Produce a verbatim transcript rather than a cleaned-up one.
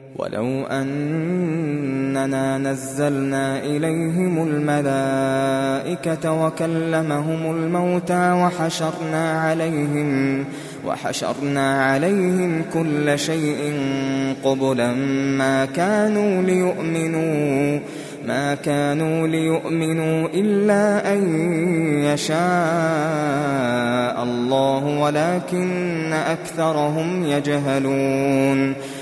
ولو أننا نزلنا إليهم الملائكة وكلمهم الموتى وحشرنا عليهم وحشرنا عليهم كل شيء قبلا ما كانوا ليؤمنوا ما كانوا ليؤمنوا إلا أن يشاء الله ولكن أكثرهم يجهلون